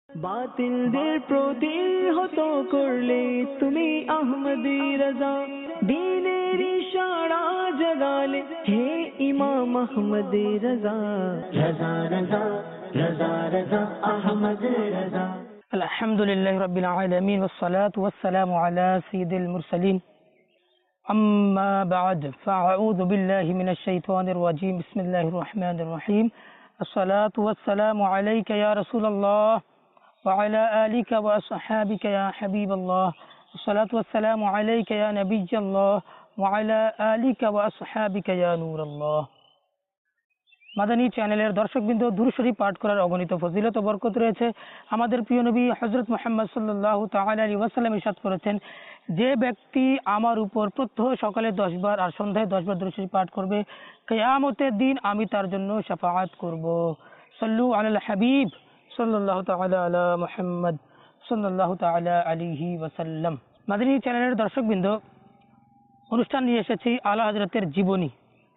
বাতিলদের প্রতিহত করলে তুমি আহমদি রাজা, দ্বীনের ইশারা জাগালে হে ইমাম আহমদ রাজা। রাজা রাজা রাজা রাজা আহমদ রাজা। আলহামদুলিল্লাহি রাব্বিল আলামিন ওয়াসসালাতু ওয়াসসালামু আলা সাইয়্যিদিল মুরসালিন। আম্মা বা'দ, ফাআউযু বিল্লাহি মিনাশ শাইতানির রাজীম। বিসমিল্লাহির রহমানির রহিম। আসসালাতু ওয়াসসালামু আলাইকা ইয়া রাসূলুল্লাহ ওয়া আলা আলিকা ওয়া আসহাবিকা ইয়া হাবিবাল্লাহ। আসসালাতু ওয়াসসালামু আলাইকা ইয়া নাবিয়্যাল্লাহ ওয়া আলা আলিকা ওয়া আসহাবিকা ইয়া নূরাল্লাহ। মাদানী চ্যানেলের দর্শকবৃন্দ, দুরূদ শরীফ পাঠ করার অগণিত ফজিলত ও বরকত রয়েছে। আমাদের প্রিয় নবী হযরত মুহাম্মদ সাল্লাল্লাহু তাআলা আলাইহি ওয়াসাল্লাম ইরশাদ করেছেন, যে ব্যক্তি আমার উপর প্রত্যহ সকালে 10 বার আর সন্ধ্যায় 10 বার দুরূদ শরীফ পাঠ করবে, কিয়ামতের দিন আমি তার জন্য শাফাআত করব। সাল্লু আলাল হাবিব সাল্লাল্লাহু তাআলা আলা মুহাম্মদ সাল্লাল্লাহু তাআলা আলাইহি ওয়াসাল্লাম। মাদানী চ্যানেলের দর্শকবৃন্দ, অনুষ্ঠান নিয়ে এসেছি আলা হযরতের জীবনী।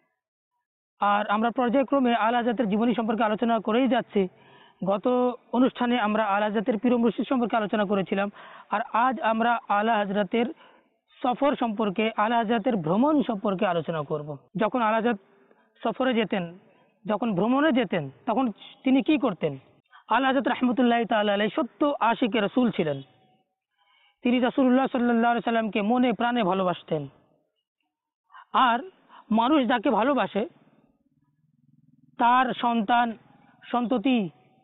আর আমরা পর্যায়ক্রমে আলা হযরতের জীবনী সম্পর্কে আলোচনা করেই যাচ্ছি। গত অনুষ্ঠানে আমরা আলা হযরতের পীর মুর্শিদ সম্পর্কে আলোচনা করেছিলাম, আর আজ আমরা আলা হযরতের সফর সম্পর্কে, আলা হযরতের ভ্রমণ সম্পর্কে আলোচনা করব। যখন আলা হযরত সফরে যেতেন, যখন ভ্রমণে যেতেন, তখন তিনি কি করতেন? আলা হযরত রাহমাতুল্লাহি তাআলা আলাইহি সত্য আশিকে রাসূল ছিলেন। তিনি রাসূলুল্লাহ সাল্লাল্লাহু আলাইহি সাল্লামকে মনে প্রাণে ভালোবাসতেন। আর মানুষ যাকে ভালোবাসে, তার সন্তান সন্ততি,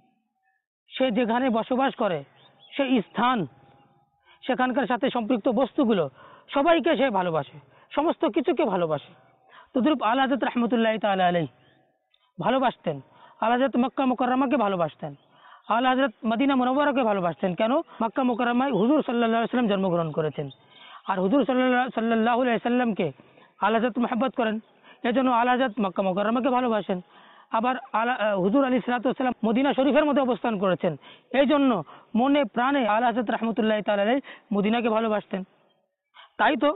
সে যেখানে বসবাস করে, সেই স্থান, সেখানকার সাথে সম্পৃক্ত বস্তুগুলো, সবাইকে সে ভালোবাসে, সমস্ত কিছুকে ভালোবাসে। তদ্রূপ আলা হযরত রাহমাতুল্লাহি তাআলা আলাইহি ভালোবাসতেন। আলা হযরত মক্কা মুকাররমাকে ভালোবাসতেন। আলা হযরত মদিনা মুনাওয়ারাকে ভালোবাসতেন। কেন? মক্কা মুকাররমায় হুজুর সাল্লাল্লাহু আলাইহি সাল্লাম জন্মগ্রহণ করেছেন, আর হুজুর সাল্লাল্লাহু আলাইহি সাল্লামকে আলা হযরত মহব্বত করেন, এজন্য আলা হযরত মক্কা মুকাররমাকে ভালোবাসেন। আবার হুজুর আলাইহিস সালাতু ওয়াস সালাম মদিনা শরীফের মধ্যে অবস্থান করেছেন, এই জন্য মনে প্রাণে আলা হযরত রাহমাতুল্লাহি তাআলা আলাইহি মদিনাকে ভালোবাসতেন। তাই তো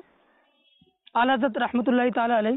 আলা হযরত রাহমাতুল্লাহি তাআলা আলাইহি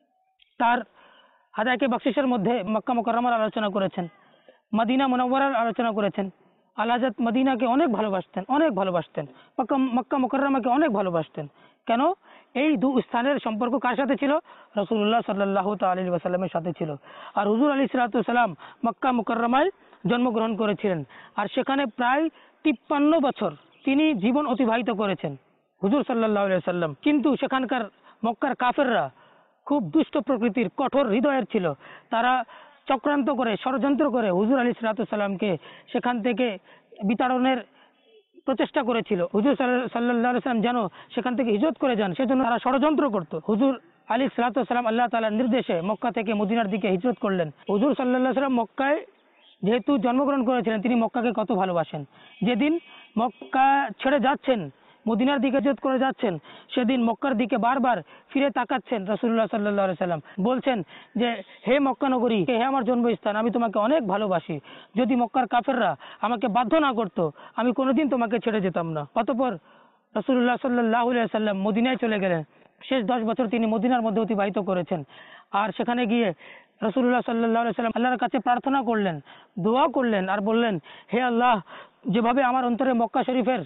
তার হাদায়ায়ে বখশিশের মধ্যে মক্কা মুকাররমার আলোচনা করেছেন, মদিনা মুনাওয়ারার আলোচনা করেছেন। আলা হযরত মদিনাকে অনেক ভালোবাসতেন, অনেক ভালোবাসতেন। মক্কা মুকাররমাকে অনেক ভালোবাসতেন। কেন? এই দু স্থানের সম্পর্ক কার সাথে ছিল? রাসূলুল্লাহ সাল্লাল্লাহু তাআলা আলাইহি ওয়াসাল্লামের সাথে ছিল। আর হুজুর আলাইহিস সালাতু ওয়াস সালাম মক্কা মুকাররমায় জন্মগ্রহণ করেছিলেন, আর সেখানে প্রায় 53 বছর তিনি জীবন অতিবাহিত করেছেন, হুজুর সাল্লাল্লাহু আলাইহি ওয়াসাল্লাম। কিন্তু সেখানকার মক্কার কাফেররা খুব দুষ্ট প্রকৃতির, কঠোর হৃদয়ের ছিল। তারা চক্রান্ত করে, ষড়যন্ত্র করে হুজুর আলাইহিস সালাতু ওয়াস সালামকে সেখান থেকে বিতাড়নের প্রচেষ্টা করেছিল। হুজুর সাল্লাল্লাহু আলাইহি ওয়াসাল্লাম যেন সেখান থেকে হিজরত করে যান, সেজন্য তারা ষড়যন্ত্র করত। হুজুর আলাইহিস সালাতু ওয়াস সালাম আল্লাহ তাআলার নির্দেশে মক্কা থেকে মদিনার দিকে হিজরত করলেন। হুজুর সাল্লাল্লাহু আলাইহি ওয়াসাল্লাম মক্কায় যেহেতু জন্মগ্রহণ করেছিলেন, তিনি মক্কাকে কত ভালোবাসেন। যেদিন মক্কা ছেড়ে যাচ্ছেন, মদিনার দিকে হিজরত করে যাচ্ছেন, সেদিন মক্কার দিকে বারবার ফিরে তাকাচ্ছেন রাসূলুল্লাহ সাল্লাল্লাহু আলাইহি সাল্লাম। বলছেন যে, হে মক্কা নগরী, হে আমার জন্মস্থান, আমি তোমাকে অনেক ভালোবাসি। যদি মক্কার কাফেররা আমাকে বাধ্য না করতো, আমি কোনোদিন তোমাকে ছেড়ে যেতাম না। অতঃপর রাসূলুল্লাহ সাল্লাল্লাহু আলাইহি সাল্লাম মদিনায় চলে গেলেন। শেষ 10 বছর তিনি মদিনার মধ্যে অতিবাহিত করেছেন। আর সেখানে গিয়ে রাসূলুল্লাহ সাল্লাল্লাহু আলাইহি সাল্লাম আল্লাহর কাছে প্রার্থনা করলেন, দোয়া করলেন, আর বললেন, হে আল্লাহ, যেভাবে আমার অন্তরে মক্কা শরীফের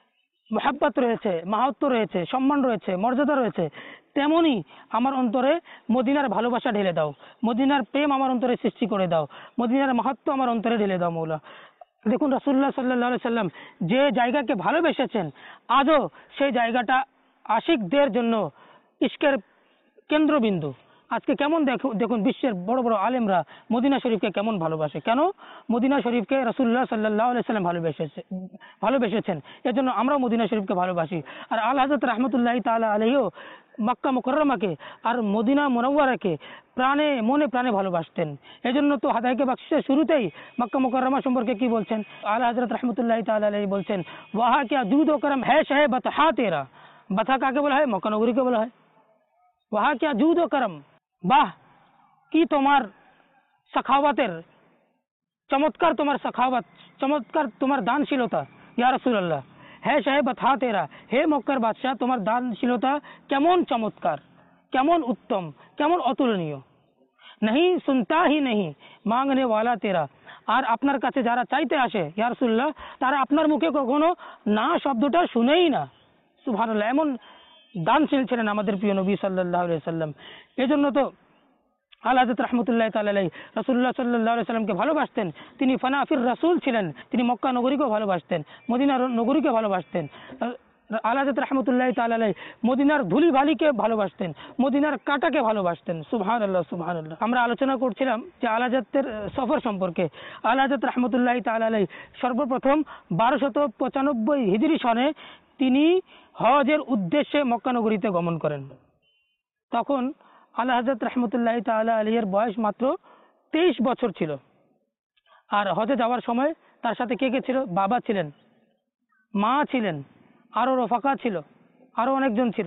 মহব্বত রয়েছে, মাহাত্ম্য রয়েছে, সম্মান রয়েছে, মর্যাদা রয়েছে, তেমনি আমার অন্তরে মদিনার ভালোবাসা ঢেলে দাও, মদিনার প্রেম আমার অন্তরে সৃষ্টি করে দাও, মদিনার মাহাত্ম্য আমার অন্তরে ঢেলে দাও মৌলা। দেখুন, রাসূলুল্লাহ সাল্লাল্লাহু আলাইহি সাল্লাম যে জায়গাকে ভালোবেসেছেন, আজও সেই জায়গাটা আশিকদের জন্য ইশকের কেন্দ্রবিন্দু। আজকে কেমন দেখুন বিশ্বের বড় বড় আলেমরা মদিনা শরীফকে কেমন ভালোবাসে। কেন? মদিনা শরীফকে রাসূলুল্লাহ সাল্লাল্লাহু আলাইহি সাল্লাম ভালোবেসেছেন, এজন্য আমরাও মদিনা শরীফকে ভালোবাসি। আর আলা হযরত রাহমাতুল্লাহি তাআলা আলাইহিও মক্কা মুকাররমাকে আর মদিনা মুনাওয়ারাকে প্রাণে মনে প্রাণে ভালোবাসতেন। এজন্য তো হাদায়ায়ে বখশিশের শুরুতেই মক্কা মুকাররমা সম্পর্কে কি বলছেন? আলা হযরত রাহমাতুল্লাহি তাআলা আলাইহি বলছেন, ওয়াহা কিয়া জুদ ও করম হ্যায় শাহে বতহা তেরা। বতহা কাকে বলা হয়? মক্কা নগরীকে বলা হয়। ওয়াহা কিয়া জুদ ও করম, বাহ কি তোমার সাখাওয়াতের, চমৎকার তোমার সাখাওয়াত, চমৎকার তোমার দানশীলতা ইয়া রাসূলুল্লাহ। হ্যাঁ শাহে বতহা তেরা, হে মক্কার বাদশাহ, তোমার দানশীলতা কেমন চমৎকার, কেমন উত্তম, কেমন অতুলনীয়। नहीं सुनता ही नहीं मांगने वाला तेरा, আর আপনার কাছে যারা চাইতে আসে ইয়া রাসূলুল্লাহ, তারা আপনার মুখে কখনো না শব্দটা শুনেই না। সুবহানাল্লাহ, এমন দানশীল ছিলেন আমাদের প্রিয় নবী সাল্লাল্লাহু আলাইহি সাল্লাম। এজন্য তো আলা হযরত রাহমাতুল্লাহি তাআলা আলাইহি রাসূলুল্লাহ সাল্লাল্লাহু আলাইহি সাল্লামকে ভালোবাসতেন। তিনি ফানাফির রাসূল ছিলেন। তিনি মক্কা নগরীকেও ভালোবাসতেন, মদিনা নগরীকে ভালোবাসতেন। আলা হযরত রাহমাতুল্লাহি তাআলা আলাইহি মদিনার ধুলি বালিকে ভালোবাসতেন, মদিনার কাঁটাকে ভালোবাসতেন। সুবহানাল্লাহ, সুবহানাল্লাহ। আমরা আলোচনা করছিলাম যে আলা হযরতের সফর সম্পর্কে। আলা হযরত রাহমাতুল্লাহি তাআলা আলাইহি সর্বপ্রথম 1295 হিজরি সনে তিনি হজের উদ্দেশ্যে মক্কা নগরীতে গমন করেন। তখন আলা হযরত রাহমাতুল্লাহি তাআলা আলাইহির বয়স মাত্র 23 বছর ছিল। আর হজে যাওয়ার সময় তার সাথে কে কে ছিল? বাবা ছিলেন, মা ছিলেন, আরো রফাকা ছিল, আরো অনেকজন ছিল।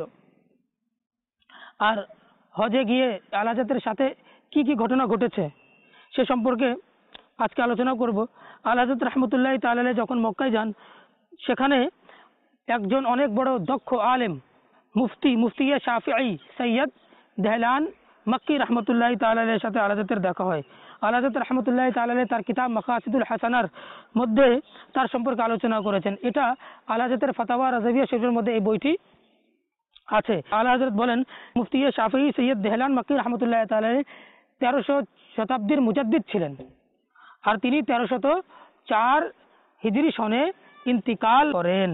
আর হজে গিয়ে আলা হযরতের সাথে কি কি ঘটনা ঘটেছে সে সম্পর্কে আজকে আলোচনা করব। আলা হযরত রাহমাতুল্লাহি তাআলা আলাইহি যখন মক্কায় যান, সেখানে একজন অনেক বড় দক্ষ আলেম মুফতি শাফিঈ সৈয়দ দেহলান মক্কি রহমতুল্লাহি তাআলা আলাইহির সাথে আলা হযরতের দেখা হয়। আলা হযরত রাহমাতুল্লাহি তাআলা আলাইহি তার কিতাব মাকাসিদুল হাসানার মধ্যে তার সম্পর্কে আলোচনা করেছেন। এটা আলা হযরতের ফাতাওয়া রাজাবিয়া শরীফের মধ্যে এই বইটি আছে। আলা হযরত বলেন, মুফতি শাফিঈ সৈয়দ দেহলান মক্কি রহমতুল্লাহি তাআলা আলাইহি 1300 শতাব্দীর মুজাদ্দিদ ছিলেন। আর তিনি 1304 হিজরি সনে ইন্তিকাল করেন।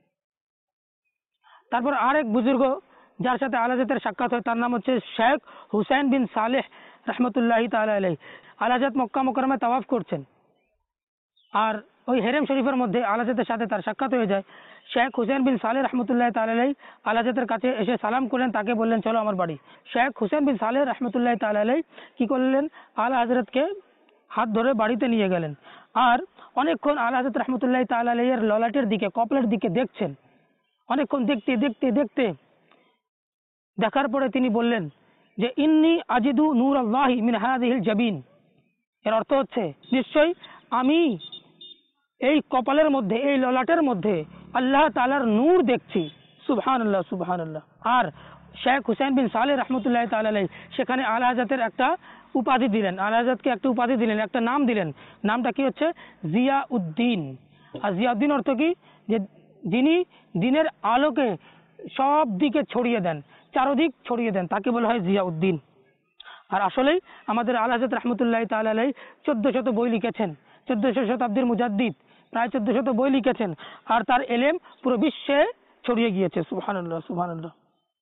তারপর আরেক বুজুর্গ যার সাথে আলা হযরতের সাক্ষাৎ হয়, তার নাম হচ্ছে শেখ হুসাইন বিন সালেহ রহমতুল্লাহি তাআলা আলাইহি। আলা হযরত মক্কা মুকাররমায় তাওয়াফ করছেন, আর ওই হেরেম শরীফের মধ্যে আলা হযরতের সাথে তার সাক্ষাৎ হয়ে যায়। শেখ হুসাইন বিন সালেহ রহমতুল্লাহি তাআলা আলাইহি আলা হযরতের কাছে এসে সালাম করলেন, তাকে বললেন চলো আমার বাড়ি। শেখ হুসাইন বিন সালেহ রহমতুল্লাহি তাআলা আলাইহি কি করলেন? আলা হযরতকে হাত ধরে বাড়িতে নিয়ে গেলেন। আর অনেকক্ষণ আলা হযরত রহমতুল্লাহি তাআলা আলাইহির ললাটের দিকে, কপালের দিকে দেখছেন। অনেকক্ষণ দেখতে দেখতে দেখতে দেখার পরে তিনি বললেন যে ইন্নী আজিদু নূর আল্লাহি মিন হাযিহিল জাবিন। এর অর্থ হচ্ছে নিশ্চয়ই আমি এই কপালের মধ্যে, এই ললাটের মধ্যে আল্লাহ তাআলার নূর দেখছি। সুবহানাল্লাহ, সুবহানাল্লাহ। আর শেখ হুসাইন বিন সালেহ রহমতুল্লাহি তাআলা আলাইহি সেখানে আলা হযরতের একটা উপাধি দিলেন, আলা হযরতকে একটা উপাধি দিলেন, একটা নাম দিলেন। নামটা কি হচ্ছে? জিয়াউদ্দিন। আর জিয়াউদ্দিন অর্থ কি? যে যিনি দিনের আলোকে সব দিকে ছড়িয়ে দেন, চারদিক ছড়িয়ে দেন, তাকে বলা হয় জিয়াউদ্দিন। আর আসলেই আমাদের আলা হযরত রাহমাতুল্লাহি তাআলা আলাইহি 1400 বই লিখেছেন। 1400 শতাব্দীর মুজাদ্দিদ, প্রায় 1400 বই লিখেছেন। আর তার এলেম পুরো বিশ্বে ছড়িয়ে গিয়েছে। সুবহানাল্লাহ, সুবহানাল্লাহ।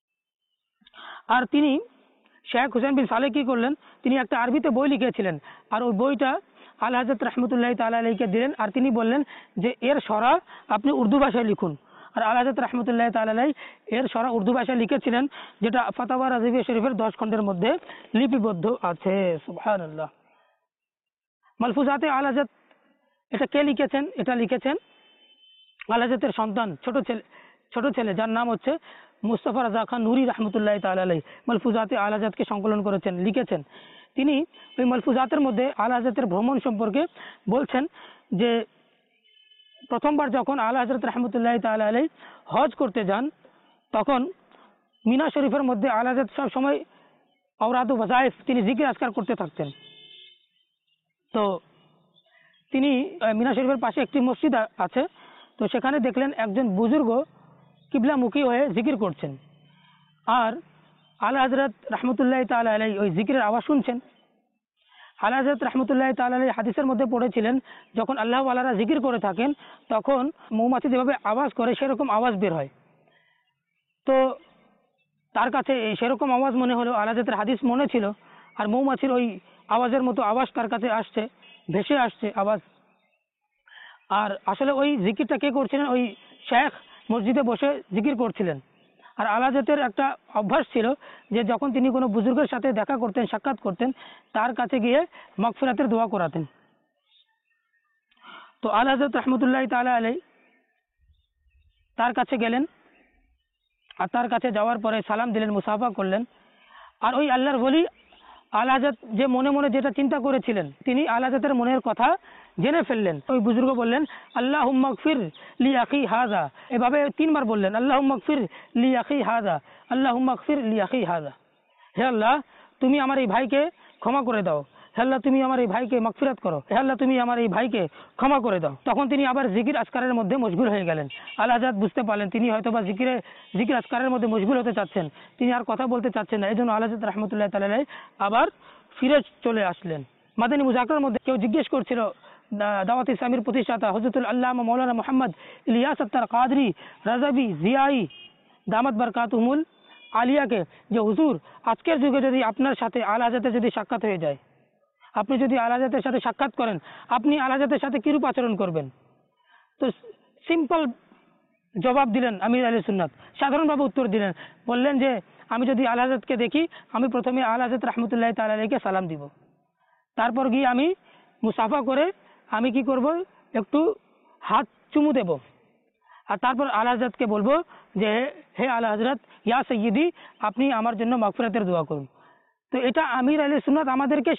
আর তিনি শেখ হুসাইন বিন সালেহ কি করলেন? তিনি একটা আরবিতে বই লিখেছিলেন, আর ওই বইটা আলা হযরত রাহমাতুল্লাহি তাআলা আলাইহিকে দিলেন। আর তিনি বললেন যে এর সরা আপনি উর্দু ভাষায় লিখুন। আর আলা হযরত রাহমাতুল্লাহি তাআলা আলাইহি এর সরা উর্দু ভাষায় লিখেছিলেন, যেটা ফাতাওয়া রাজিবিয়া শরীফের 10 খণ্ডের মধ্যে লিপিবদ্ধ আছে। সুবহানাল্লাহ। মালফুজাতে আলা হযরত, এটা কে লিখেছেন? এটা লিখেছেন আলা হযরতের সন্তান, ছোট ছেলে যার নাম হচ্ছে মুস্তাফা রাজা খান নুরি রহমতুল্লাহি তাআলা আলাইহি। মালফুজাতে আলা হযরতকে সংকলন করেছেন, লিখেছেন। তিনি ওই মালফুজাতের মধ্যে আলা হযরতের ভ্রমণ সম্পর্কে বলছেন যে প্রথমবার যখন আলা হযরত রহমতুল্লাহি তাআলা আলাইহি হজ করতে যান, তখন মিনা শরীফের মধ্যে আলা হযরত সব সময় আওরাদ ও ওয়াজাইফ, তিনি জিকির আজকার করতে থাকতেন। তো তিনি মিনা শরীফের পাশে একটি মসজিদ আছে, তো সেখানে দেখলেন একজন বুজুর্গ কিবলামুখী হয়ে জিকির করছেন। আর আলা হযরত রাহমাতুল্লাহি তাআলা আলাইহি ওই জিকিরের আওয়াজ শুনছেন। আলা হযরত রাহমাতুল্লাহি তাআলা আলাইহি হাদিসের মধ্যে পড়েছিলেন, যখন আল্লাহ ওয়ালারা জিকির করে থাকেন তখন মৌমাছি যেভাবে আওয়াজ করে সেরকম আওয়াজ বের হয়। তো তার কাছে সেরকম আওয়াজ মনে হলো, আলা হযরতের হাদিস মনে ছিল। আর মৌমাছির ওই আওয়াজের মতো আওয়াজ তার কাছে আসছে, ভেসে আসছে আওয়াজ। আর আসলে ওই জিকিরটা কে করছিলেন? ওই শেখ মসজিদে বসে জিকির করছিলেন। আর আলা হযরতের একটা অভ্যাস ছিল যে যখন তিনি কোনো বুজুর্গের সাথে দেখা করতেন, সাক্ষাৎ করতেন, তার কাছে গিয়ে মাগফিরাতের দোয়া করাতেন। তো আলা হযরত রাহমাতুল্লাহি তাআলা আলাইহি তার কাছে গেলেন, আর তার কাছে যাওয়ার পরে সালাম দিলেন, মুসাফা করলেন। আর ওই আল্লাহর ওলি আলা হযরত যে মনে মনে যেটা চিন্তা করেছিলেন, তিনি আলা হযরতের মনের কথা জেনে ফেললেন। ওই বুজুর্গ বললেন, আল্লাহুম্মা গফির লি আখি হাযা। এভাবে 3 বার বললেন, আল্লাহুম্মা গফির লি আখি হাযা, আল্লাহুম্মা গফির লি আখি হাযা। হে আল্লাহ, তুমি আমার এই ভাইকে ক্ষমা করে দাও। হে আল্লাহ তুমি আমার এই ভাইকে মাগফিরাত করো, হে আল্লাহ তুমি আমার এই ভাইকে ক্ষমা করে দাও। তখন তিনি আবার জিকির আজকারের মধ্যে মশগুল হয়ে গেলেন। আল হাজরাত বুঝতে পারলেন তিনি হয়তো বা জিকির আজকারের মধ্যে মশগুল হতে চাচ্ছেন, তিনি আর কথা বলতে চাচ্ছেন না। এই জন্য আল হাজরাত রহমতুল্লাহ তাআলা আবার ফিরে চলে আসলেন। মাদানী মুজাকরার মধ্যে কেউ জিজ্ঞেস করছিল দাওয়াত ইসলামীর প্রতিষ্ঠাতা হযরতুল আল্লামা মাওলানা মুহাম্মদ ইলিয়াস আত্তার কাদরি রাজাবি জিয়াই দামাত বারকাতুহুমুল আলিয়াকে, যে হুজুর আজকের যুগে যদি আপনার সাথে আল হাজরাতের যদি সাক্ষাৎ হয়ে যায়, আপনি যদি আল হাজরাতের সাথে সাক্ষাৎ করেন, আপনি আল হাজরাতের সাথে কিরূপ আচরণ করবেন? তো সিম্পল জবাব দিলেন আমির আহলে সুন্নাত, সাধারণভাবে উত্তর দিলেন, বললেন যে আমি যদি আল হাজরাতকে দেখি, আমি প্রথমে আল হাজরাত রহমতুল্লাহ তাআলা আলাইহিকে সালাম দিব, তারপর গিয়ে আমি মুসাফা করে আমি কি করব, একটু হাত চুমু দেব, আর তারপর আল হাজরাতকে বলবো যে হে আল হাজরাত ইয়া সৈয়দি, আপনি আমার জন্য মাগফিরাতের দোয়া করুন। তো এটা আমির আহলে সুন্নাত আমাদেরকে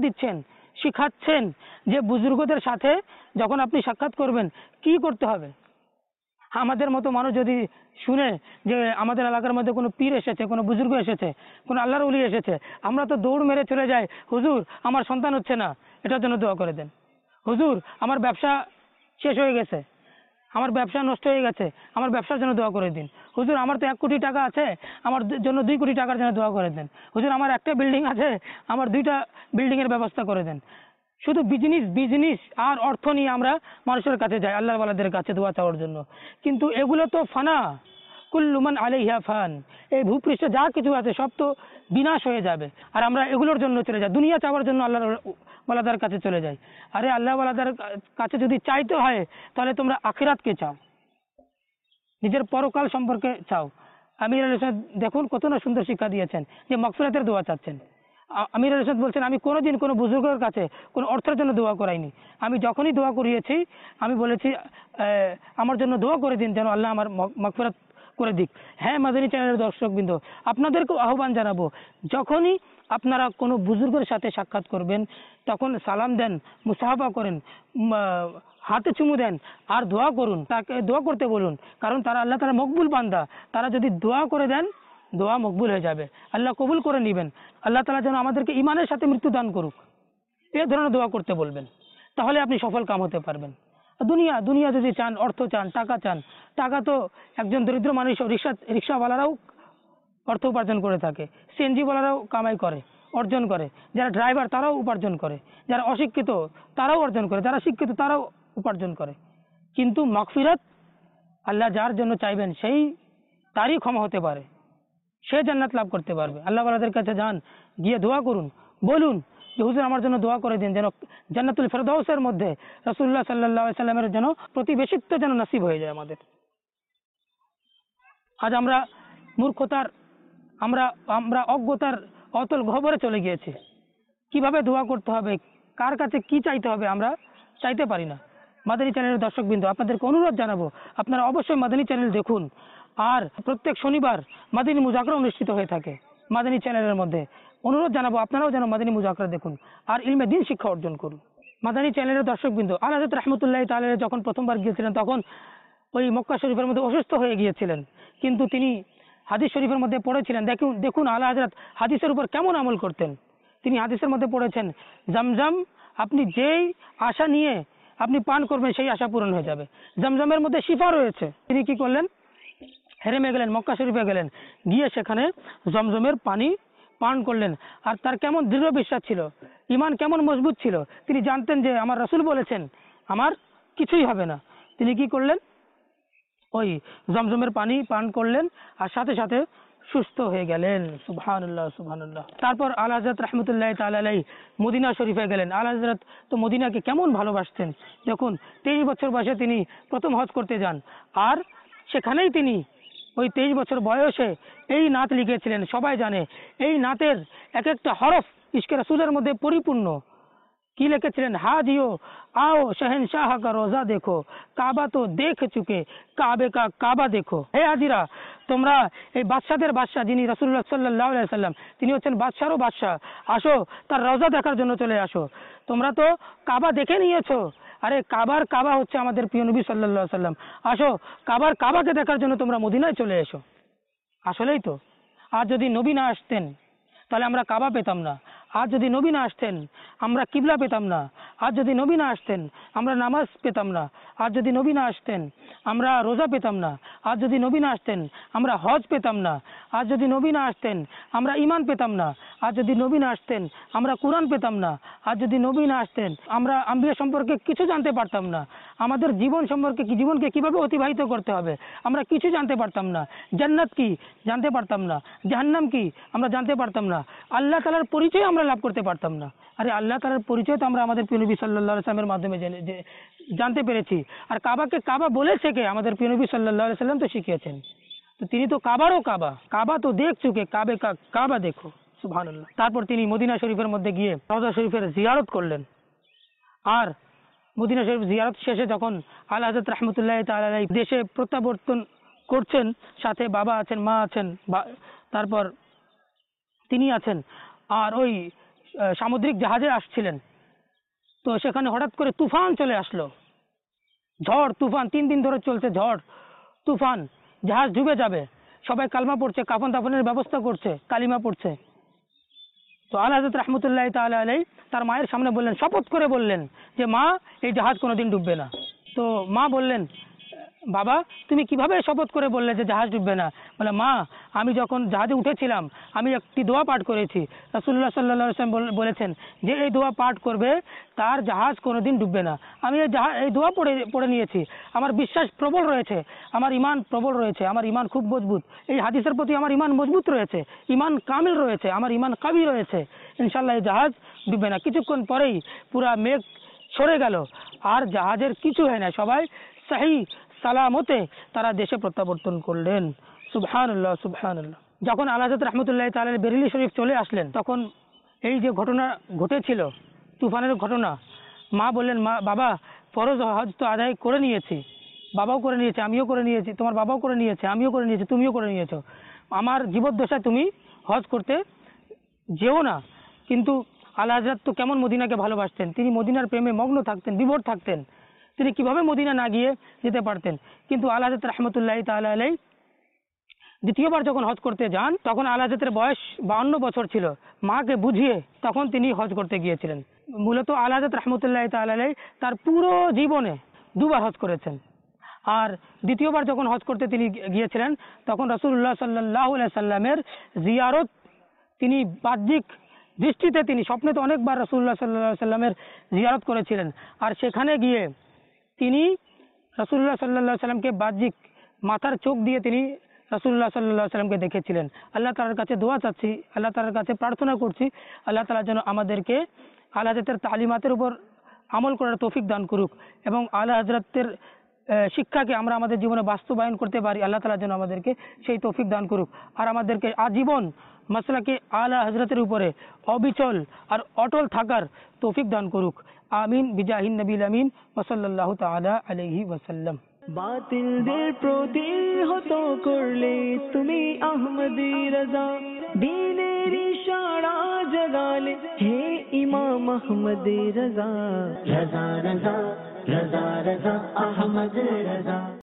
শিখাচ্ছেন যে বুজুর্গদের সাথে যখন আপনি সাক্ষাৎ করবেন কি করতে হবে। আমাদের মতো মানুষ যদি শুনে যে আমাদের এলাকার মধ্যে কোনো পীর এসেছে, কোনো বুজুর্গ এসেছে, কোনো আল্লাহর ওলি এসেছে, আমরা তো দৌড় মেরে চলে যাই, হুজুর আমার সন্তান হচ্ছে না, এটার জন্য দোয়া করে দেন। হুজুর আমার ব্যবসা শেষ হয়ে গেছে, আমার ব্যবসা নষ্ট হয়ে গেছে, আমার ব্যবসার জন্য দোয়া করে দিন। হুজুর আমার তো 1 কোটি টাকা আছে, আমার জন্য 2 কোটি টাকার জন্য দোয়া করে দেন। হুজুর আমার একটা বিল্ডিং আছে, আমার 2টা বিল্ডিংয়ের ব্যবস্থা করে দেন। শুধু বিজনেস আর অর্থ নিয়ে আমরা মানুষের কাছে যাই, আল্লাহর ওয়ালাদের কাছে দোয়া চাওয়ার জন্য। কিন্তু এগুলো তো ফানা, কুল্লু মান আলাইহা ফান, এই ভূপৃষ্ঠে যা কিছু আছে সব তো বিনাশ হয়ে যাবে, আর আমরা এগুলোর জন্য চলে যাই, দুনিয়া চাওয়ার জন্য আল্লাহর ওয়ালাদার কাছে চলে যাই। আরে আল্লাহ ওয়ালাদার কাছে যদি চাইতে হয় তাহলে তোমরা আখিরাতকে চাও, নিজের পরকাল সম্পর্কে চাও। আমির আলী সাহেব দেখুন কত না সুন্দর শিক্ষা দিয়েছেন যে মাগফিরাতের দোয়া চাচ্ছেন। আমির আলী সাহেব বলছেন আমি কোনোদিন কোনো বুজুর্গের কাছে কোনো অর্থের জন্য দোয়া করাইনি, আমি যখনই দোয়া করিয়েছি আমি বলেছি আমার জন্য দোয়া করে দিন যেন আল্লাহ আমার মাগফিরাত করে দিক। হ্যাঁ মাদানী চ্যানেলের দর্শকবৃন্দ, আপনাদেরকেও আহ্বান জানাবো, যখনই আপনারা কোনো বুজুর্গের সাথে সাক্ষাৎ করবেন তখন সালাম দেন, মুসাহাবা করেন, হাতে চুমু দেন, আর দোয়া করুন, তাকে দোয়া করতে বলুন, কারণ তারা আল্লাহ তাআলা মকবুল বান্দা, তারা যদি দোয়া করে দেন দোয়া মকবুল হয়ে যাবে, আল্লাহ কবুল করে নেবেন। আল্লাহ তাআলা যেন আমাদেরকে ইমানের সাথে মৃত্যু দান করুক, এই ধরনের দোয়া করতে বলবেন, তাহলে আপনি সফল কাম হতে পারবেন। দুনিয়া যদি চান, অর্থ চান, টাকা চান, টাকা তো একজন দরিদ্র মানুষ রিক্সাওয়ালারাও অর্থ উপার্জন করে থাকে, সিএনজি ওয়ালারাও কামাই করে, অর্জন করে, যারা ড্রাইভার তারাও উপার্জন করে, যারা অশিক্ষিত তারাও অর্জন করে, যারা শিক্ষিত তারাও উপার্জন করে। কিন্তু মাগফিরাত আল্লাহ যার জন্য চাইবেন সেই তারই ক্ষমা হতে পারে, সে জান্নাত লাভ করতে পারবে। আল্লাহ ওয়ালাদের কাছে যান, গিয়ে দোয়া করুন, বলুন যে হুজুর আমার জন্য দোয়া করে দিন যেন জান্নাতুল ফেরদাউসের মধ্যে রাসূলুল্লাহ সাল্লাল্লাহু আলাইহি সাল্লামের যেন প্রতিবেশিত্ব যেন নসিব হয়ে যায় আমাদের। আজ আমরা মূর্খতার, আমরা অজ্ঞতার অতল গহ্বরে চলে গিয়েছি। কিভাবে দোয়া করতে হবে, কার কাছে কি চাইতে হবে আমরা চাইতে পারি না। মাদানী চ্যানেলের দর্শকবৃন্দ আপনাদেরকে অনুরোধ জানাবো, আপনারা অবশ্যই মাদানী চ্যানেল দেখুন, আর প্রত্যেক শনিবার মাদানী মুজাকরা অনুষ্ঠিত হয়ে থাকে মাদানী চ্যানেলের মধ্যে। অনুরোধ জানাবো আপনারাও যেন মাদানী মুজাকরা দেখুন আর ইলমে দ্বীন শিক্ষা অর্জন করুন। মাদানী চ্যানেলের দর্শকবৃন্দ, আলা হযরত রাহমাতুল্লাহি তাআলা যখন প্রথমবার গিয়েছিলেন তখন ওই মক্কা শরীফের মধ্যে অসুস্থ হয়ে গিয়েছিলেন, কিন্তু তিনি হাদিস শরীফের মধ্যে পড়েছিলেন। দেখুন আলা হযরত হাদিসের উপর কেমন আমল করতেন। তিনি হাদিসের মধ্যে পড়েছেন জমজম আপনি যেই আশা নিয়ে আপনি পান করবেন সেই আশা পূরণ হয়ে যাবে, জমজমের মধ্যে শিফা রয়েছে। তিনি কি করলেন, হেরেমে গেলেন, মক্কা শরীফে গেলেন, গিয়ে সেখানে জমজমের পানি পান করলেন। আর তার কেমন দৃঢ় বিশ্বাস ছিল, ইমান কেমন মজবুত ছিল, তিনি জানতেন যে আমার রাসূল বলেছেন আমার কিছুই হবে না। তিনি কি করলেন, ওই জমজমের পানি পান করলেন আর সাথে সাথে সুস্থ হয়ে গেলেন। সুবহানাল্লাহ সুবহানাল্লাহ। তারপর আলা হযরত রাহমাতুল্লাহি তাআলা আলাইহি মদিনা শরীফে গেলেন। আলা হযরত তো মদিনাকে কেমন ভালোবাসতেন। দেখুন 23 বছর বয়সে তিনি প্রথম হজ করতে যান, আর সেখানেই তিনি ওই 23 বছর বয়সে এই নাত লিখেছিলেন। সবাই জানে এই নাতের এক একটা হরফ ইশকে রাসূলের মধ্যে পরিপূর্ণ। কি লিখেছিলেন, হাজিও आओ शहनशाह का रोजा देखो, কাবা তো দেখ চুকে কাবে কা কাবা দেখো। হে হাজিরা, তোমরা এই বাদশাদের বাদশা যিনি রাসূলুল্লাহ সাল্লাল্লাহু আলাইহি সাল্লাম, তিনি হচ্ছেন বাদশারও বাদশা, আসো তার রওজা দেখার জন্য চলে আসো। তোমরা তো কাবা দেখে নিয়েছো, আরে কাবার কাবা হচ্ছে আমাদের প্রিয় নবী সাল্লাল্লাহু আলাইহি সাল্লাম, আসো কাবার কাবাকে দেখার জন্য তোমরা মদিনায় চলে এসো। আসলেই তো, আর যদি নবী না আসতেন তাহলে আমরা কাবা পেতাম না, আজ যদি নবী না আসতেন আমরা কিবলা পেতাম না, আজ যদি নবী না আসতেন আমরা নামাজ পেতাম না, আজ যদি নবী না আসতেন আমরা রোজা পেতাম না, আজ যদি নবী না আসতেন আমরা হজ পেতাম না, আজ যদি নবী না আসতেন আমরা ঈমান পেতাম না, আজ যদি নবী না আসতেন আমরা কোরআন পেতাম না, আজ যদি নবী না আসতেন আমরা আম্বিয়া সম্পর্কে কিছু জানতে পারতাম না, আমাদের জীবন সম্পর্কে জীবনকে কিভাবে অতিবাহিত করতে হবে আমরা কিছু জানতে পারতাম না, জান্নাত কি জানতে পারতাম না, জাহান্নাম কি আমরা জানতে পারতাম না, আল্লাহ তাআলার পরিচয় আমরা লাভ করতে পারতাম না। আরে আল্লাহ তাআলার পরিচয় তো আমরা আমাদের প্রিয় নবী সাল্লাল্লাহু আলাইহি ওয়াসাল্লামের মাধ্যমে জানতে পেরেছি। আর কাবাকে কাবা বলেছে কে? আমাদের প্রিয় নবী সাল্লাল্লাহু আলাইহি ওয়াসাল্লাম তো শিখিয়েছেন। তো তিনি তো কাবারও কাবা, কাবা তো দেখ চুকে, কাবে কা কাবা দেখো, সুবহানাল্লাহ। তারপর তিনি মদিনা শরীফের মধ্যে গিয়ে রওজা শরীফের জিয়ারত করলেন। আর মদিনা শরীফ জিয়ারত শেষে যখন আলা হযরত রাহমাতুল্লাহি তাআলা আলাইহি দেশে প্রত্যাবর্তন করছেন, সাথে বাবা আছেন, মা আছেন, তারপর তিনি আছেন, আর ওই সামুদ্রিক জাহাজে আসছিলেন। তো সেখানে হঠাৎ করে তুফান চলে আসলো, ঝড় তুফান, 3 দিন ধরে চলছে ঝড় তুফান, জাহাজ ডুবে যাবে। সবাই কালমা পড়ছে, কাফন দাফনের ব্যবস্থা করছে, কালিমা পড়ছে। তো আলা হযরত রাহমাতুল্লাহি তাআলা আলাইহি তার মায়ের সামনে বললেন, শপথ করে বললেন যে মা, এই জাহাজ কোনোদিন ডুববে না। তো মা বললেন, বাবা তুমি কিভাবে শপথ করে বললে যে জাহাজ ডুববে না? বলে, মা আমি যখন জাহাজে উঠেছিলাম আমি একটি দোয়া পাঠ করেছি, রাসূলুল্লাহ সাল্লাল্লাহু আলাইহি ওয়াসাল্লাম বলেছেন যে এই দোয়া পাঠ করবে তার জাহাজ কোনোদিন ডুববে না। আমি এই দোয়া পড়ে নিয়েছি, আমার বিশ্বাস প্রবল রয়েছে, আমার ঈমান প্রবল রয়েছে, আমার ঈমান খুব মজবুত, এই হাদিসের প্রতি আমার ঈমান মজবুত রয়েছে, ঈমান কামিল রয়েছে, আমার ঈমান কাবি রয়েছে, ইনশাআল্লাহ এই জাহাজ ডুববে না। কিছুক্ষণ পরেই পুরা মেঘ সরে গেল, আর জাহাজের কিছু হয় না, সবাই সহি সালামতে তারা দেশে প্রত্যাবর্তন করলেন। সুবহানাল্লাহ সুবহানাল্লাহ। যখন আলা হযরত রাহমাতুল্লাহি তাআলা বেরেলি শরীফ চলে আসলেন, তখন এই যে ঘটনা ঘটেছিল তুফানের ঘটনা, মা বললেন, মা বাবা ফরজ হজ তো আদায় করে নিয়েছি, বাবাও করে নিয়েছে, আমিও করে নিয়েছি, তোমার বাবাও করে নিয়েছে, আমিও করে নিয়েছি, তুমিও করে নিয়েছো, আমার জীবদ্দশায় তুমি হজ করতে যেও না। কিন্তু আলা হযরত তো কেমন মদিনাকে ভালোবাসতেন, তিনি মদিনার প্রেমে মগ্ন থাকতেন, বিভোর থাকতেন, তিনি কিভাবে মদিনা না গিয়ে যেতে পারতেন। কিন্তু আলা হযরত রাহমাতুল্লাহি তাআলা আলাইহি দ্বিতীয়বার যখন হজ করতে যান, তখন আলা হযরতের বয়স 52 বছর ছিল। মাকে বুঝিয়ে তখন তিনি হজ করতে গিয়েছিলেন। মূলত আলা হযরত রাহমাতুল্লাহি তাআলা আলাইহি তার পুরো জীবনে 2 বার হজ করেছেন। আর দ্বিতীয়বার যখন হজ করতে তিনি গিয়েছিলেন, তখন রাসূলুল্লাহ সাল্লাল্লাহু আলাইহি সাল্লামের জিয়ারত তিনি বাহ্যিক দৃষ্টিতে, তিনি স্বপ্নে তো অনেকবার রাসূলুল্লাহ সাল্লাল্লাহু আলাইহি সাল্লামের জিয়ারত করেছিলেন, আর সেখানে গিয়ে তিনি রাসূলুল্লাহ সাল্লাল্লাহু আলাইহি সাল্লামকে বাহ্যিক মাথার চোখ দিয়ে তিনি রাসূলুল্লাহ সাল্লাল্লাহু আলাইহি সাল্লামকে দেখেছিলেন। আল্লাহ তাআলার কাছে দোয়া চাচ্ছি, আল্লাহ তাআলার কাছে প্রার্থনা করছি, আল্লাহ তাআলা যেন আমাদেরকে আলা হযরতের তালিমাতের উপর আমল করার তৌফিক দান করুক, এবং আলা হযরতের শিক্ষাকে আমরা আমাদের জীবনে বাস্তবায়ন করতে পারি, আল্লাহ তাআলা যেন আমাদেরকে সেই তৌফিক দান করুক, আর আমাদেরকে আজীবন মাসলাকে আলা হযরতের উপরে অবিচল আর অটল থাকার তৌফিক দান করুক। আমিন বিজাহিন নবীল আমিন ওয়া সাল্লাল্লাহু তাআলা আলাইহি ওয়াসাল্লাম। বাতিলদের প্রতিহত করলে তুমি আহমদি রাজা, দ্বীনের ইশারা জাগালে হে ইমাম আহমদ রাজা, রাজা রাজা রাজা রাজা আহমদ রাজা।